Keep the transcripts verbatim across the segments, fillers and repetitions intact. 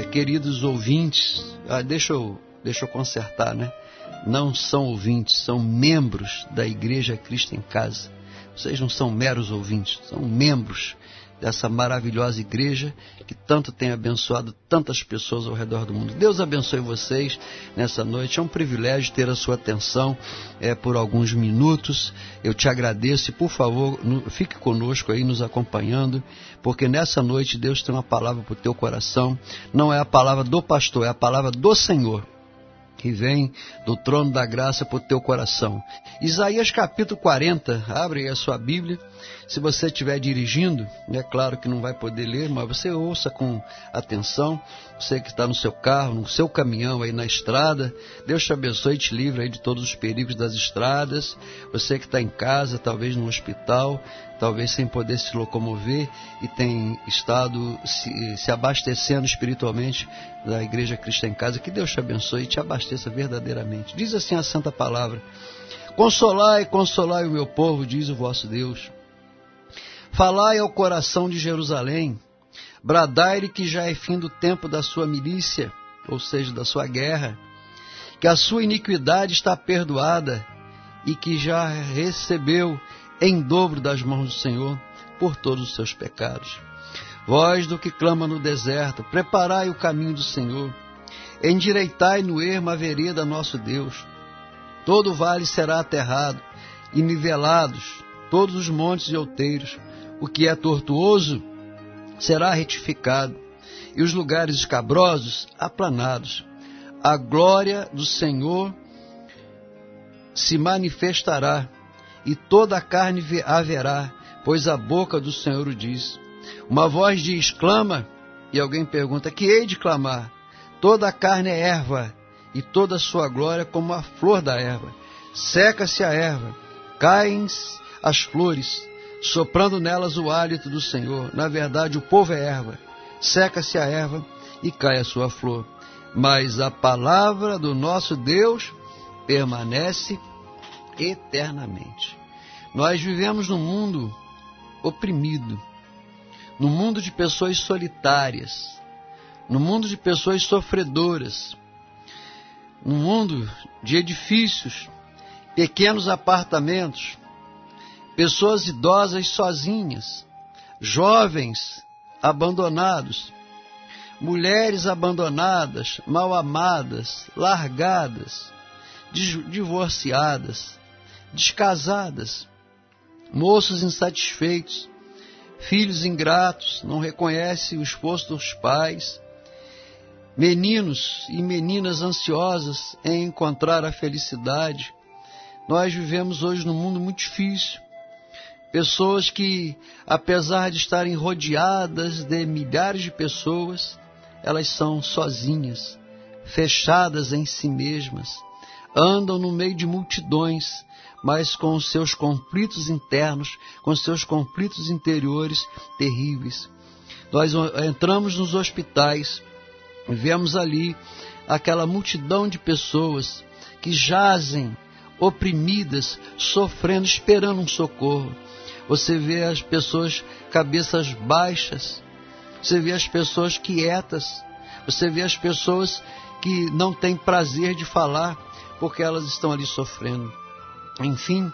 queridos ouvintes, ah, deixa eu, deixa eu consertar, né? Não são ouvintes, são membros da Igreja Cristo em Casa. Vocês não são meros ouvintes, são membros dessa maravilhosa igreja que tanto tem abençoado tantas pessoas ao redor do mundo. Deus abençoe vocês nessa noite. É um privilégio ter a sua atenção é, por alguns minutos. Eu te agradeço e, por favor, no, fique conosco aí nos acompanhando, porque nessa noite Deus tem uma palavra para o teu coração. Não é a palavra do pastor, é a palavra do Senhor, que vem do trono da graça para o teu coração. Isaías capítulo quarenta, abre aí a sua Bíblia. Se você estiver dirigindo, é claro que não vai poder ler, mas você ouça com atenção. Você que está no seu carro, no seu caminhão, aí na estrada, Deus te abençoe e te livre aí de todos os perigos das estradas. Você que está em casa, talvez no hospital, talvez sem poder se locomover e tem estado se, se abastecendo espiritualmente da Igreja Cristo em Casa, que Deus te abençoe e te abasteça verdadeiramente. Diz assim a Santa Palavra: consolai, consolai o meu povo, diz o vosso Deus. Falai ao coração de Jerusalém, bradai-lhe que já é fim do tempo da sua milícia, ou seja, da sua guerra, que a sua iniquidade está perdoada e que já recebeu em dobro das mãos do Senhor por todos os seus pecados. Vós do que clama no deserto, preparai o caminho do Senhor, endireitai no ermo a vereda nosso Deus. Todo vale será aterrado e nivelados todos os montes e outeiros. O que é tortuoso será retificado, e os lugares escabrosos aplanados. A glória do Senhor se manifestará, e toda a carne haverá, pois a boca do Senhor o diz. Uma voz diz, clama, e alguém pergunta, que hei de clamar? Toda a carne é erva, e toda a sua glória como a flor da erva. Seca-se a erva, caem as flores, soprando nelas o hálito do Senhor. Na verdade, o povo é erva. Seca-se a erva e cai a sua flor. Mas a palavra do nosso Deus permanece eternamente. Nós vivemos num mundo oprimido, num mundo de pessoas solitárias, num mundo de pessoas sofredoras, num mundo de edifícios, pequenos apartamentos, pessoas idosas sozinhas, jovens abandonados, mulheres abandonadas, mal amadas, largadas, divorciadas, descasadas, moços insatisfeitos, filhos ingratos, não reconhecem o esforço dos pais, meninos e meninas ansiosas em encontrar a felicidade. Nós vivemos hoje num mundo muito difícil. Pessoas que, apesar de estarem rodeadas de milhares de pessoas, elas são sozinhas, fechadas em si mesmas, andam no meio de multidões, mas com os seus conflitos internos, com os seus conflitos interiores terríveis. Nós entramos nos hospitais, vemos ali aquela multidão de pessoas que jazem, oprimidas, sofrendo, esperando um socorro. Você vê as pessoas cabeças baixas, você vê as pessoas quietas, você vê as pessoas que não têm prazer de falar, porque elas estão ali sofrendo. Enfim,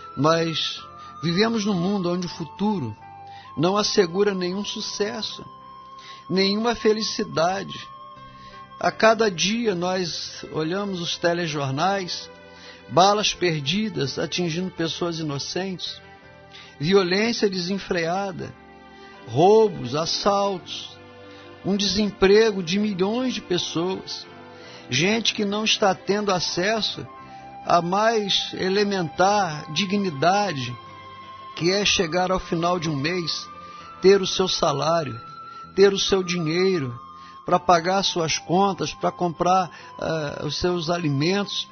nós vivemos num mundo onde o futuro não assegura nenhum sucesso, nenhuma felicidade. A cada dia nós olhamos os telejornais, balas perdidas atingindo pessoas inocentes, violência desenfreada, roubos, assaltos, um desemprego de milhões de pessoas, gente que não está tendo acesso a mais elementar dignidade, que é chegar ao final de um mês, ter o seu salário, ter o seu dinheiro para pagar suas contas, para comprar uh, os seus alimentos,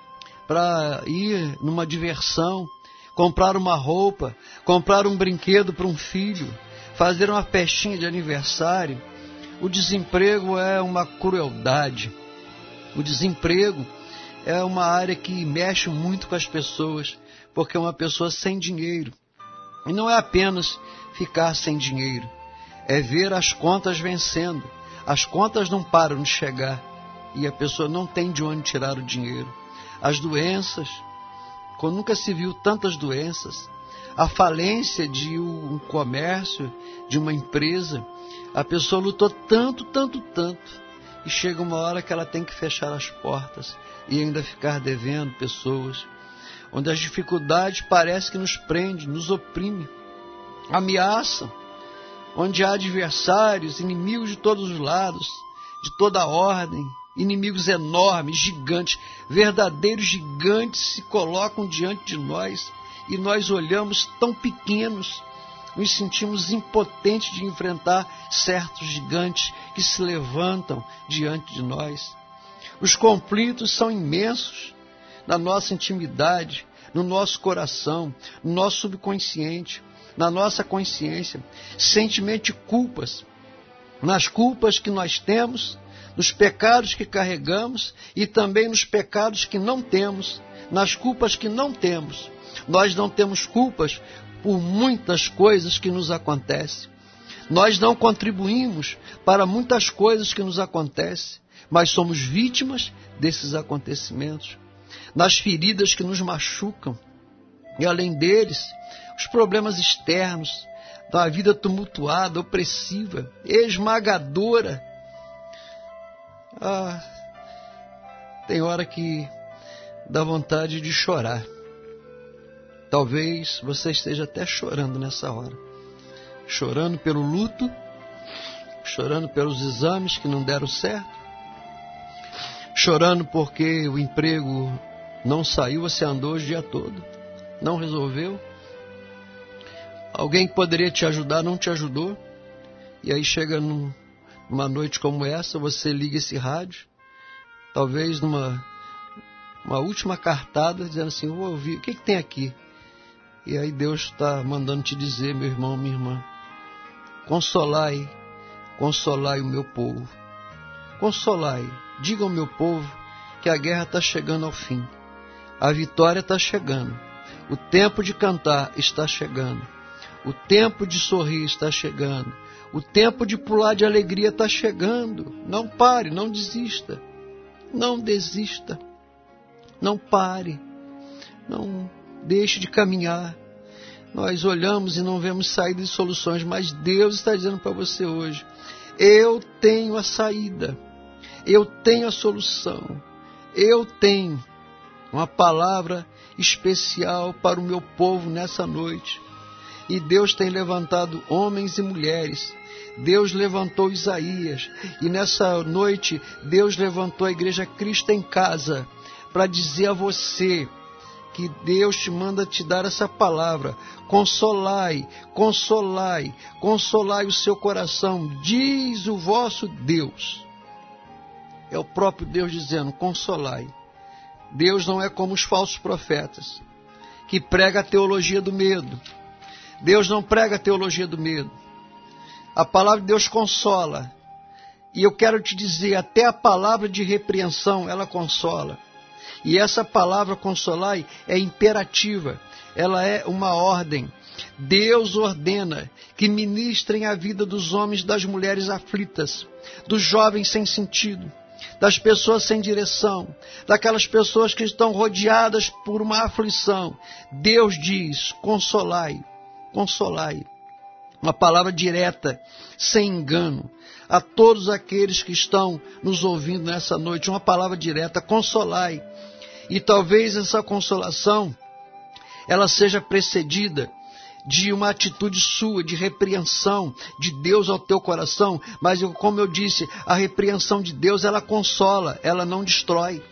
para ir numa diversão, comprar uma roupa, comprar um brinquedo para um filho, fazer uma festinha de aniversário. O desemprego é uma crueldade. O desemprego é uma área que mexe muito com as pessoas, porque é uma pessoa sem dinheiro. E não é apenas ficar sem dinheiro, é ver as contas vencendo, As contas não param de chegar e a pessoa não tem de onde tirar o dinheiro. As doenças, quando nunca se viu tantas doenças, a falência de um comércio, de uma empresa, a pessoa lutou tanto, tanto, tanto, e chega uma hora que ela tem que fechar as portas e ainda ficar devendo pessoas, onde as dificuldades parecem que nos prendem, nos oprimem, ameaçam, onde há adversários, inimigos de todos os lados, de toda a ordem, inimigos enormes, gigantes, verdadeiros gigantes se colocam diante de nós e nós olhamos tão pequenos, nos sentimos impotentes de enfrentar certos gigantes que se levantam diante de nós. Os conflitos são imensos na nossa intimidade, no nosso coração, no nosso subconsciente, na nossa consciência, sentimento de culpas, nas culpas que nós temos, nos pecados que carregamos e também nos pecados que não temos, nas culpas que não temos. Nós não temos culpas por muitas coisas que nos acontecem. Nós não contribuímos para muitas coisas que nos acontecem, mas somos vítimas desses acontecimentos. Nas feridas que nos machucam, e além deles, os problemas externos, da vida tumultuada, opressiva, esmagadora. Ah, tem hora que dá vontade de chorar. Talvez você esteja até chorando nessa hora. Chorando pelo luto, chorando pelos exames que não deram certo, chorando porque o emprego não saiu, você andou o dia todo, não resolveu. Alguém que poderia te ajudar não te ajudou. E aí chega num, numa noite como essa, você liga esse rádio, talvez numa uma última cartada, dizendo assim, eu vou ouvir, o que, que tem aqui? E aí Deus está mandando te dizer, meu irmão, minha irmã, consolai, consolai o meu povo. Consolai, diga ao meu povo que a guerra está chegando ao fim. A vitória está chegando. O tempo de cantar está chegando. O tempo de sorrir está chegando. O tempo de pular de alegria está chegando. Não pare, não desista. Não desista. Não pare. Não deixe de caminhar. Nós olhamos e não vemos saída e soluções, mas Deus está dizendo para você hoje, eu tenho a saída, eu tenho a solução, eu tenho uma palavra especial para o meu povo nessa noite. E Deus tem levantado homens e mulheres. Deus levantou Isaías, e nessa noite Deus levantou a Igreja Cristo em Casa para dizer a você que Deus te manda te dar essa palavra. Consolai, consolai, consolai o seu coração, diz o vosso Deus. É o próprio Deus dizendo, consolai. Deus não é como os falsos profetas, que prega a teologia do medo. Deus não prega a teologia do medo. A palavra de Deus consola. E eu quero te dizer, até a palavra de repreensão, ela consola. E essa palavra consolai é imperativa, ela é uma ordem. Deus ordena que ministrem a vida dos homens e das mulheres aflitas, dos jovens sem sentido, das pessoas sem direção, daquelas pessoas que estão rodeadas por uma aflição. Deus diz, consolai, consolai. Uma palavra direta, sem engano, a todos aqueles que estão nos ouvindo nessa noite, uma palavra direta, consolai. E talvez essa consolação, ela seja precedida de uma atitude sua, de repreensão de Deus ao teu coração. Mas, eu, como eu disse, a repreensão de Deus, ela consola, ela não destrói.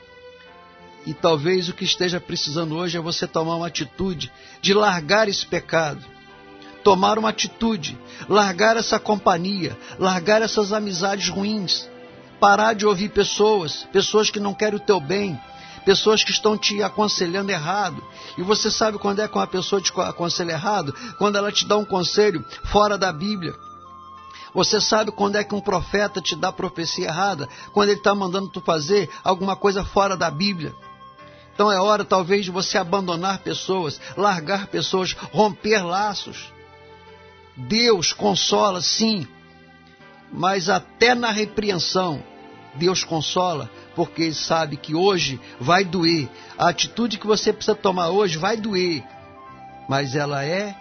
E talvez o que esteja precisando hoje é você tomar uma atitude de largar esse pecado. Tomar uma atitude, largar essa companhia, largar essas amizades ruins. Parar de ouvir pessoas, pessoas que não querem o teu bem, pessoas que estão te aconselhando errado. E você sabe quando é que uma pessoa te aconselha errado? Quando ela te dá um conselho fora da Bíblia. Você sabe quando é que um profeta te dá profecia errada? Quando ele está mandando tu fazer alguma coisa fora da Bíblia. Então é hora talvez de você abandonar pessoas, largar pessoas, romper laços. Deus consola, sim. mas até na repreensão Deus consola, porque Ele sabe que hoje vai doer. A atitude que você precisa tomar hoje vai doer, mas ela é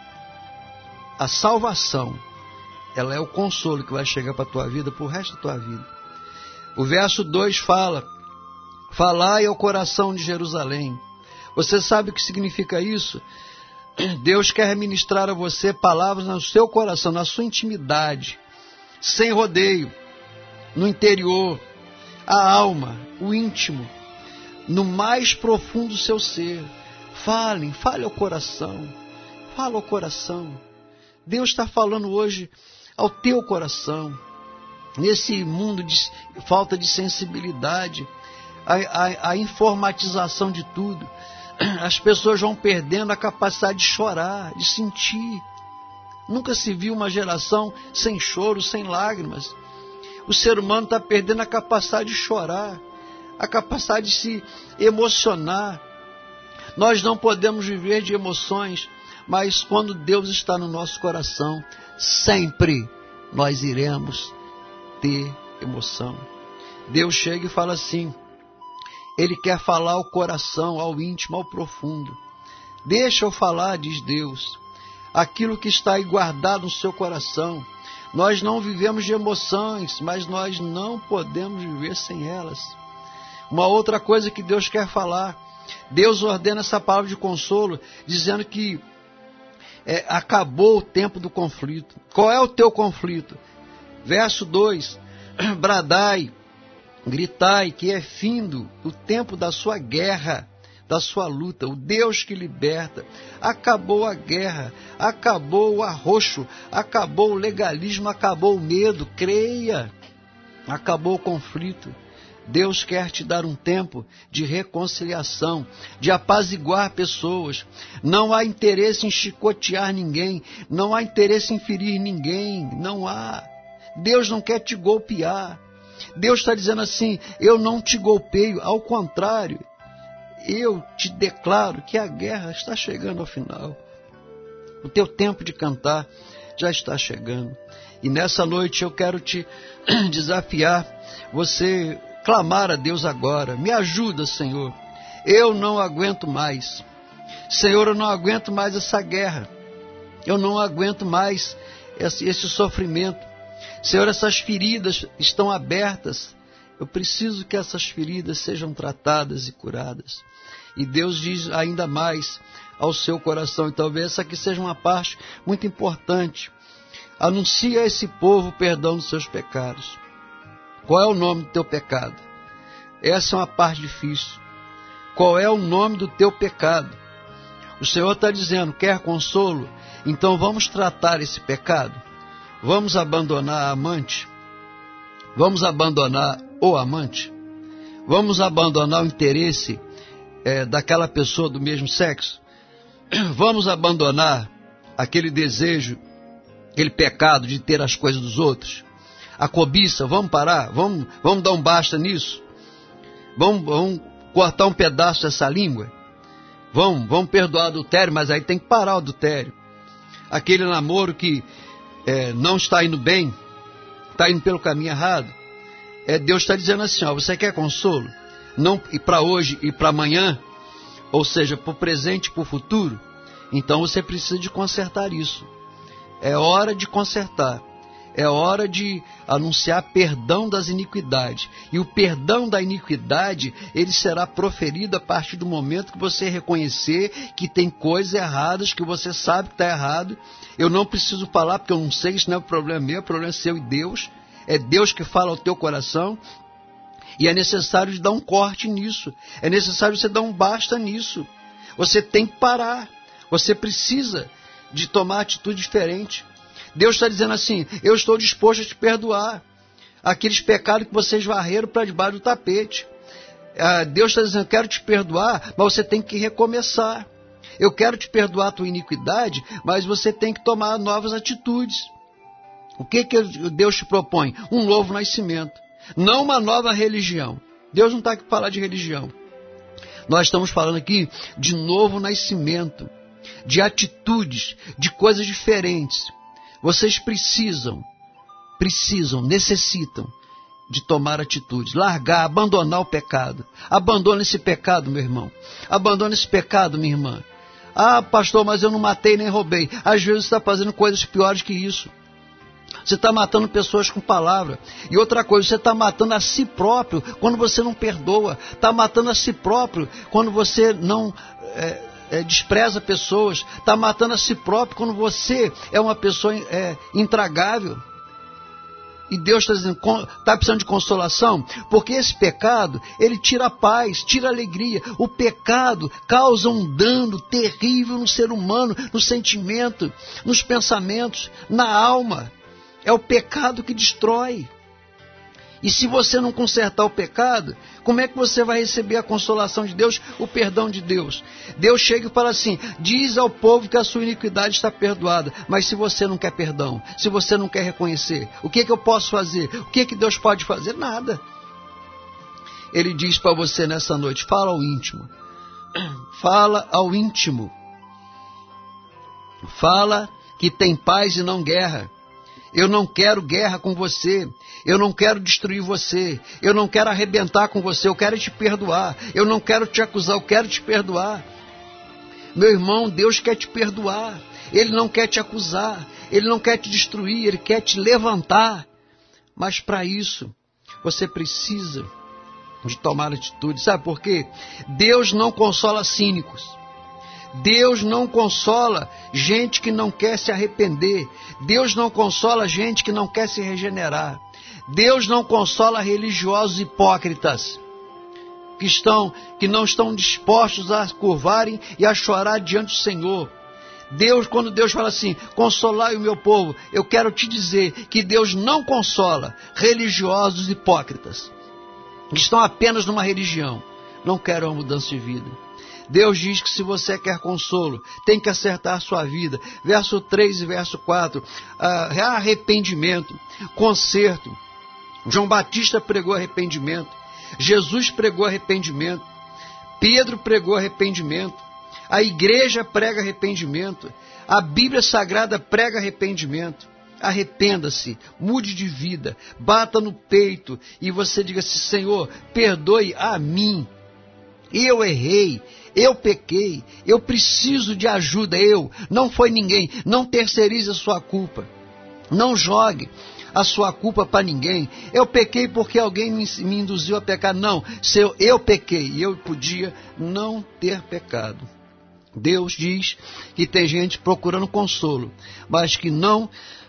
a salvação, ela é o consolo que vai chegar para a tua vida, para o resto da tua vida. O verso dois fala: falai ao coração de Jerusalém. Você sabe o que significa isso? Deus quer ministrar a você palavras no seu coração, na sua intimidade, sem rodeio, no interior, a alma, o íntimo, no mais profundo do seu ser. Falem, fale ao coração, fala ao coração. Deus está falando hoje ao teu coração. Nesse mundo de falta de sensibilidade, a, a, a informatização de tudo, as pessoas vão perdendo a capacidade de chorar, de sentir. Nunca se viu uma geração sem choro, sem lágrimas. O ser humano está perdendo a capacidade de chorar, a capacidade de se emocionar. Nós não podemos viver de emoções, mas quando Deus está no nosso coração, sempre nós iremos ter emoção. Deus chega e fala assim, Ele quer falar ao coração, ao íntimo, ao profundo. Deixa eu falar, diz Deus, aquilo que está aí guardado no seu coração. Nós não vivemos de emoções, mas nós não podemos viver sem elas. Uma outra coisa que Deus quer falar, Deus ordena essa palavra de consolo, dizendo que é, acabou o tempo do conflito. Qual é o teu conflito? Verso dois, bradai, gritai que é findo o tempo da sua guerra, da sua luta, o Deus que liberta. Acabou a guerra, acabou o arroxo, acabou o legalismo, acabou o medo, creia, acabou o conflito. Deus quer te dar um tempo de reconciliação, de apaziguar pessoas. Não há interesse em chicotear ninguém, não há interesse em ferir ninguém, não há. Deus não quer te golpear. Deus está dizendo assim, eu não te golpeio, ao contrário, eu te declaro que a guerra está chegando ao final. O teu tempo de cantar já está chegando. E nessa noite eu quero te desafiar, você clamar a Deus agora. Me ajuda, Senhor. Eu não aguento mais. Senhor, eu não aguento mais essa guerra. Eu não aguento mais esse, esse sofrimento. Senhor, essas feridas estão abertas. Eu preciso que essas feridas sejam tratadas e curadas. E Deus diz ainda mais ao seu coração. E talvez essa aqui seja uma parte muito importante. Anuncia a esse povo o perdão dos seus pecados. Qual é o nome do teu pecado? Essa é uma parte difícil. Qual é o nome do teu pecado? O Senhor está dizendo, quer consolo? Então vamos tratar esse pecado. Vamos abandonar a amante? Vamos abandonar o amante? Vamos abandonar o interesse é, daquela pessoa do mesmo sexo? Vamos abandonar aquele desejo, aquele pecado de ter as coisas dos outros? A cobiça, vamos parar? Vamos, vamos dar um basta nisso? Vamos, vamos cortar um pedaço dessa língua? Vamos, vamos perdoar o adultério, mas aí tem que parar o adultério. Aquele namoro que é, não está indo bem, está indo pelo caminho errado. É, Deus está dizendo assim, ó, você quer consolo? Não e para hoje e para amanhã, ou seja, para o presente e para o futuro? Então você precisa de consertar isso. É hora de consertar. É hora de anunciar perdão das iniquidades. E o perdão da iniquidade, ele será proferido a partir do momento que você reconhecer que tem coisas erradas, que você sabe que está errado. Eu não preciso falar porque eu não sei, isso não é o problema meu, o problema é seu e Deus. É Deus que fala ao teu coração. E é necessário dar um corte nisso. É necessário você dar um basta nisso. Você tem que parar. Você precisa de tomar atitude diferente. Deus está dizendo assim, eu estou disposto a te perdoar aqueles pecados que vocês varreram para debaixo do tapete. Ah, Deus está dizendo, eu quero te perdoar, mas você tem que recomeçar. Eu quero te perdoar a tua iniquidade, mas você tem que tomar novas atitudes. O que, que Deus te propõe? Um novo nascimento, não uma nova religião. Deus não está aqui para falar de religião. Nós estamos falando aqui de novo nascimento, de atitudes, de coisas diferentes. Vocês precisam precisam, necessitam de tomar atitudes, largar, abandonar o pecado. Abandona esse pecado, meu irmão. Abandona esse pecado, minha irmã. Ah, pastor, mas eu não matei nem roubei. Às vezes você está fazendo coisas piores que isso. Você está matando pessoas com palavra. E outra coisa, você está matando a si próprio quando você não perdoa. Está matando a si próprio quando você não é, é, despreza pessoas. Está matando a si próprio quando você é uma pessoa é, intragável. E Deus está dizendo, está precisando de consolação? Porque esse pecado, ele tira a paz, tira a alegria. O pecado causa um dano terrível no ser humano, no sentimento, nos pensamentos, na alma. É o pecado que destrói. E se você não consertar o pecado, como é que você vai receber a consolação de Deus, o perdão de Deus? Deus chega e fala assim, diz ao povo que a sua iniquidade está perdoada. Mas se você não quer perdão, se você não quer reconhecer, o que, que eu posso fazer? O que, que Deus pode fazer? Nada. Ele diz para você nessa noite, fala ao íntimo. Fala ao íntimo. Fala que tem paz e não guerra. Eu não quero guerra com você, eu não quero destruir você, eu não quero arrebentar com você, eu quero te perdoar, eu não quero te acusar, eu quero te perdoar. Meu irmão, Deus quer te perdoar, Ele não quer te acusar, Ele não quer te destruir, Ele quer te levantar. Mas para isso, você precisa de tomar atitude, sabe por quê? Deus não consola cínicos. Deus não consola gente que não quer se arrepender. Deus não consola gente que não quer se regenerar. Deus não consola religiosos hipócritas que, estão, que não estão dispostos a curvarem e a chorar diante do Senhor. Deus, quando Deus fala assim, consolai o meu povo, eu quero te dizer que Deus não consola religiosos hipócritas que estão apenas numa religião, não querem uma mudança de vida. Deus diz que se você quer consolo, tem que acertar sua vida. Verso três e verso quatro, ah, arrependimento, conserto. João Batista pregou arrependimento, Jesus pregou arrependimento, Pedro pregou arrependimento, a igreja prega arrependimento, a Bíblia Sagrada prega arrependimento. Arrependa-se, mude de vida, bata no peito e você diga assim, Senhor, perdoe a mim. Eu errei, eu pequei, eu preciso de ajuda, eu, não foi ninguém, não terceirize a sua culpa, não jogue a sua culpa para ninguém, eu pequei porque alguém me, me induziu a pecar, não, se eu, eu pequei, eu podia não ter pecado. Deus diz que tem gente procurando consolo, mas que não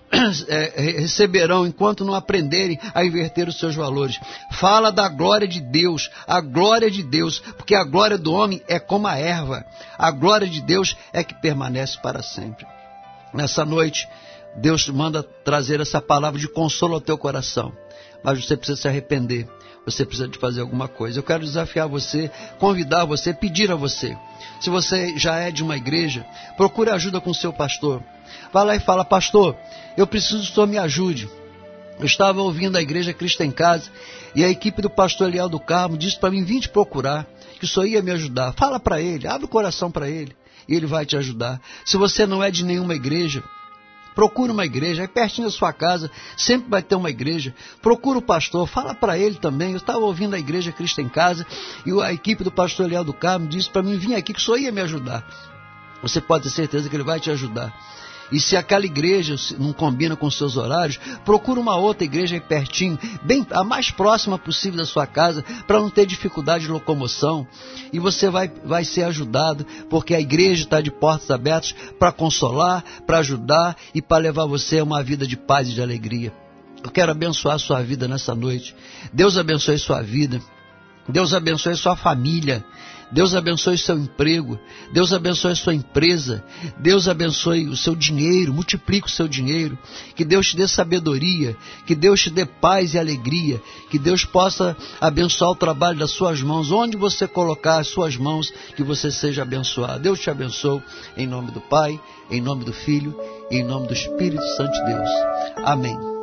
É, receberão enquanto não aprenderem a inverter os seus valores. Fala da glória de Deus, a glória de Deus, porque a glória do homem é como a erva, a glória de Deus é que permanece para sempre. Nessa noite, Deus manda trazer essa palavra de consolo ao teu coração, mas você precisa se arrepender, você precisa de fazer alguma coisa. Eu quero desafiar você, convidar você, pedir a você, se você já é de uma igreja, procure ajuda com o seu pastor. Vai lá e fala, pastor, eu preciso que o senhor me ajude. Eu estava ouvindo a Igreja Cristo em Casa e a equipe do pastor Eliel do Carmo disse para mim, vim te procurar, que o senhor ia me ajudar. Fala para ele, abre o coração para ele e ele vai te ajudar. Se você não é de nenhuma igreja, procura uma igreja, aí pertinho da sua casa, sempre vai ter uma igreja. Procura o pastor, fala para ele também. Eu estava ouvindo a Igreja Cristo em Casa e a equipe do pastor Eliel do Carmo disse para mim, vim aqui que o senhor ia me ajudar. Você pode ter certeza que ele vai te ajudar. E se aquela igreja não combina com os seus horários, procura uma outra igreja aí pertinho, bem, a mais próxima possível da sua casa, para não ter dificuldade de locomoção. E você vai, vai ser ajudado, porque a igreja está de portas abertas para consolar, para ajudar e para levar você a uma vida de paz e de alegria. Eu quero abençoar a sua vida nessa noite. Deus abençoe sua vida. Deus abençoe sua família. Deus abençoe o seu emprego, Deus abençoe a sua empresa, Deus abençoe o seu dinheiro, multiplique o seu dinheiro, que Deus te dê sabedoria, que Deus te dê paz e alegria, que Deus possa abençoar o trabalho das suas mãos, onde você colocar as suas mãos, que você seja abençoado. Deus te abençoe, em nome do Pai, em nome do Filho, e em nome do Espírito Santo de Deus. Amém.